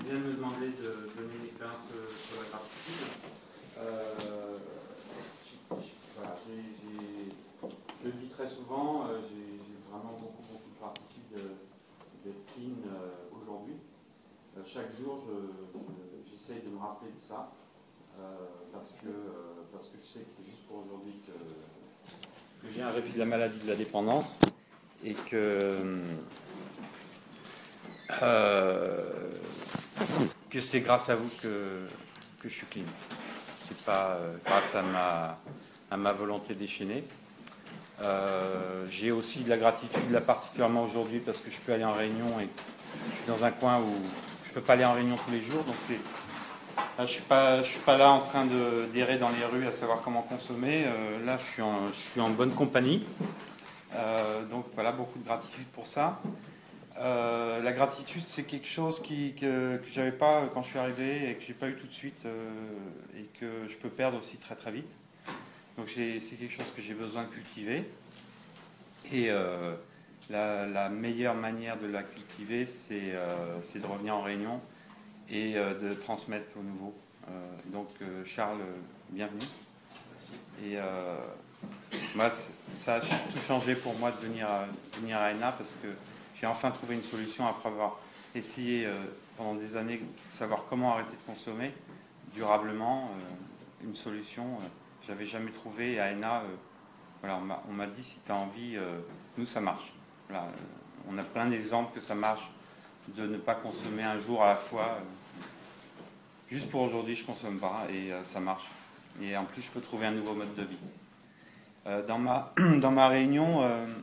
vient de me demander de donner une expérience sur la gratitude. Voilà, je le dis très souvent, j'ai vraiment beaucoup de gratitude d'être clean aujourd'hui. Chaque jour, j'essaye de me rappeler de ça, parce que je sais que c'est juste pour aujourd'hui que j'ai un répit de la maladie de la dépendance et que c'est grâce à vous que je suis clean. C'est pas grâce à ma volonté déchaînée. J'ai aussi de la gratitude là particulièrement aujourd'hui parce que je peux aller en réunion et je suis dans un coin où je peux pas aller en réunion tous les jours, donc je suis pas là en train d'errer dans les rues à savoir comment consommer. Là je suis en bonne compagnie, donc voilà, beaucoup de gratitude pour ça. La gratitude, c'est quelque chose que j'avais pas quand je suis arrivé et que j'ai pas eu tout de suite, et que je peux perdre aussi très très vite. Donc c'est quelque chose que j'ai besoin de cultiver. Et la meilleure manière de la cultiver, c'est de revenir en réunion et de transmettre au nouveau. Donc Charles, bienvenue. Et moi, ça a tout changé pour moi de venir à ENA parce que j'ai enfin trouvé une solution après avoir essayé pendant des années de savoir comment arrêter de consommer durablement. Une solution, j'avais jamais trouvé. Et à ENA, voilà, on m'a dit si tu as envie, nous ça marche. Voilà, on a plein d'exemples que ça marche de ne pas consommer un jour à la fois. Juste pour aujourd'hui, je ne consomme pas et ça marche. Et en plus, je peux trouver un nouveau mode de vie. Dans ma réunion,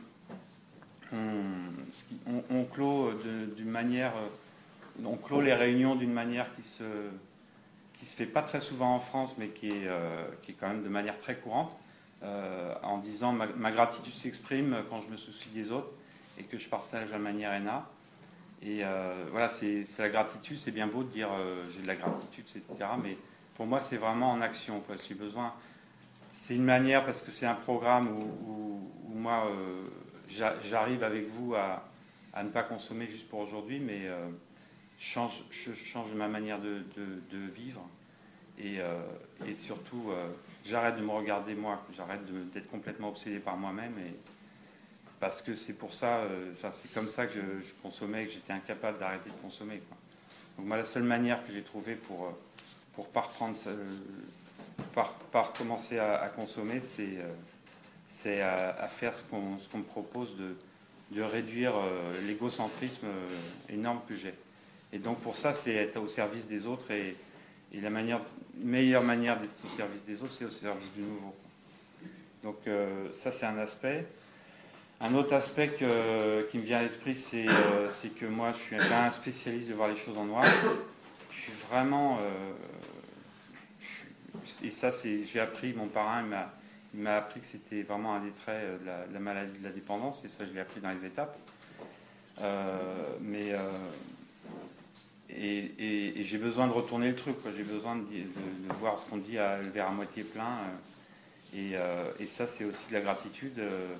on clôt d'une manière, on clôt les réunions d'une manière qui se fait pas très souvent en France, mais qui est quand même de manière très courante, en disant ma gratitude s'exprime quand je me soucie des autres et que je partage la manière ENA. Et voilà, c'est la gratitude, c'est bien beau de dire j'ai de la gratitude, etc. Mais pour moi, c'est vraiment en action, quoi. J'ai besoin. C'est une manière, parce que c'est un programme où moi, j'arrive avec vous à ne pas consommer juste pour aujourd'hui, mais je change ma manière de vivre. Et surtout, j'arrête de me regarder moi, j'arrête d'être complètement obsédé par moi-même. Parce que c'est pour ça, c'est comme ça que je consommais, que j'étais incapable d'arrêter de consommer, quoi. Donc moi, la seule manière que j'ai trouvée pour pas reprendre, pas recommencer à consommer, c'est à faire ce qu'on me propose de réduire l'égocentrisme énorme que j'ai. Et donc pour ça, c'est être au service des autres et la meilleure manière d'être au service des autres, c'est au service du nouveau. Donc ça, c'est un aspect. Un autre aspect qui me vient à l'esprit, c'est que moi, je suis un spécialiste de voir les choses en noir. Je suis vraiment... et ça, j'ai appris, mon parrain, il m'a appris que c'était vraiment un des traits de la maladie de la dépendance, et ça, je l'ai appris dans les étapes. Et j'ai besoin de retourner le truc, quoi. J'ai besoin de voir ce qu'on dit à le verre à moitié plein. Et ça, c'est aussi de la gratitude.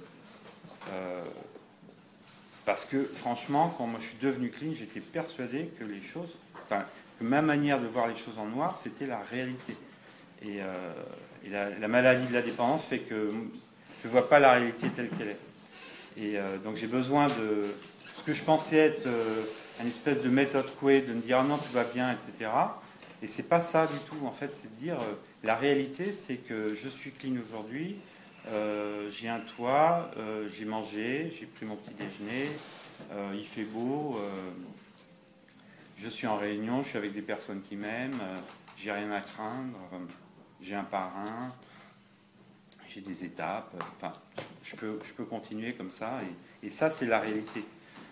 Parce que franchement, quand moi je suis devenu clean, j'étais persuadé que que ma manière de voir les choses en noir, c'était la réalité. Et la maladie de la dépendance fait que je ne vois pas la réalité telle qu'elle est. Et donc j'ai besoin de ce que je pensais être une espèce de méthode Coué, de me dire ah non, tout va bien, etc. Et c'est pas ça du tout. En fait, c'est de dire la réalité, c'est que je suis clean aujourd'hui. J'ai un toit, j'ai mangé, j'ai pris mon petit déjeuner, il fait beau, je suis en réunion, je suis avec des personnes qui m'aiment, j'ai rien à craindre, j'ai un parrain, j'ai des étapes, enfin, je peux continuer comme ça, et ça, c'est la réalité.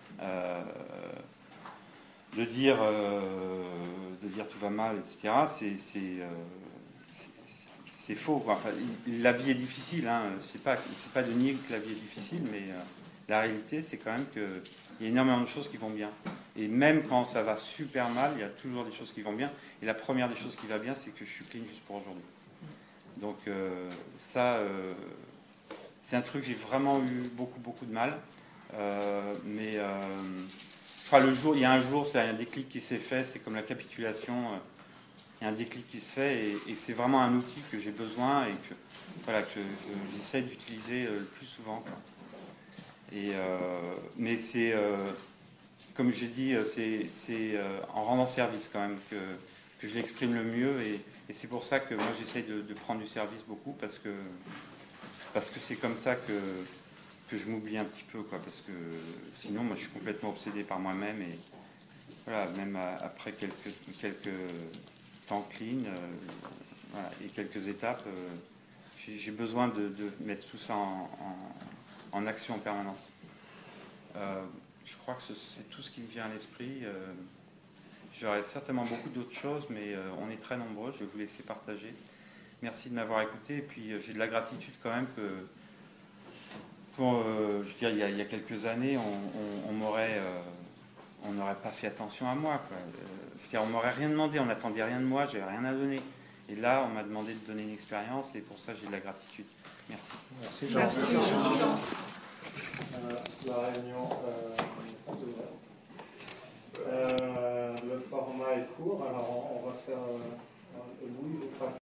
De dire tout va mal, etc., c'est faux, quoi. Enfin, la vie est difficile, hein. C'est pas de nier que la vie est difficile, mais la réalité, c'est quand même qu'il y a énormément de choses qui vont bien. Et même quand ça va super mal, il y a toujours des choses qui vont bien. Et la première des choses qui va bien, c'est que je suis clean juste pour aujourd'hui. Donc ça, c'est un truc que j'ai vraiment eu beaucoup de mal. Mais Enfin, le jour, il y a un jour, c'est un déclic qui s'est fait, c'est comme la capitulation. Il y a un déclic qui se fait et c'est vraiment un outil que j'ai besoin et que j'essaie d'utiliser le plus souvent, quoi. Mais c'est, comme j'ai dit, c'est en rendant service quand même que je l'exprime le mieux et c'est pour ça que moi j'essaie de prendre du service beaucoup parce que c'est comme ça que je m'oublie un petit peu, quoi, parce que sinon moi je suis complètement obsédé par moi-même et voilà, même après quelques temps clean voilà, et quelques étapes, j'ai besoin de mettre tout ça en action en permanence. Je crois que c'est tout ce qui me vient à l'esprit. J'aurais certainement beaucoup d'autres choses, mais on est très nombreux, je vais vous laisser partager. Merci de m'avoir écouté, et puis j'ai de la gratitude quand même que, je veux dire, il y a quelques années, on m'aurait... on n'aurait pas fait attention à moi, quoi. Je veux dire, on m'aurait rien demandé, on n'attendait rien de moi, j'avais rien à donner. Et là, on m'a demandé de donner une expérience, et pour ça, j'ai de la gratitude. Merci. Merci Jean. Merci Jean. La réunion le format est court, alors on va faire Louis vous fera